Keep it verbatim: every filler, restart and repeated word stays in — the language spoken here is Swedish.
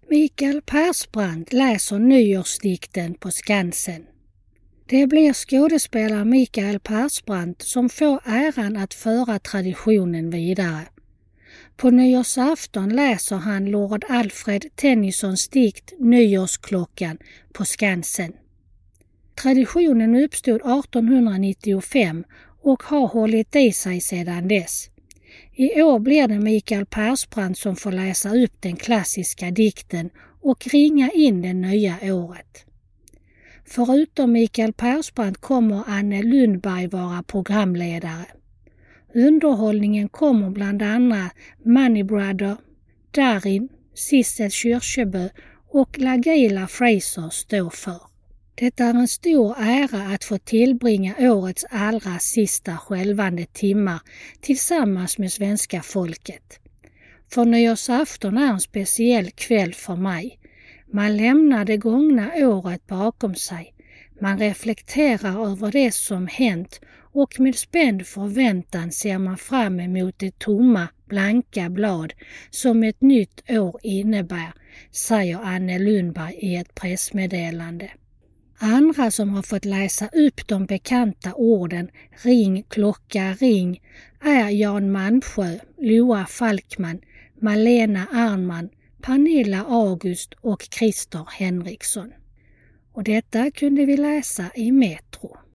Mikael Persbrandt läser nyårsdikten på Skansen. Det blir skådespelare Mikael Persbrandt som får äran att föra traditionen vidare. På nyårsafton läser han Lord Alfred Tennysons dikt Nyårsklockan på Skansen. Traditionen uppstod artonhundranittiofem och har hållit i sig sedan dess. I år blir det Mikael Persbrandt som får läsa upp den klassiska dikten och ringa in det nya året. Förutom Mikael Persbrandt kommer Anne Lundberg vara programledare. Underhållningen kommer bland annat Money Brother, Darin, Sissel Kyrkjebø och LaGaylia Fraser stå för. Det är en stor ära att få tillbringa årets allra sista skälvande timmar tillsammans med svenska folket. För nyårsafton är en speciell kväll för mig. Man lämnar det gångna året bakom sig. Man reflekterar över det som hänt och med spänd förväntan ser man fram emot det tomma, blanka blad som ett nytt år innebär, säger Anne Lundberg i ett pressmeddelande. Andra som har fått läsa upp de bekanta orden Ring, klocka, ring är Jan Malmsjö, Loa Falkman, Malena Arnman, Pernilla August och Christer Henriksson. Och detta kunde vi läsa i Metro.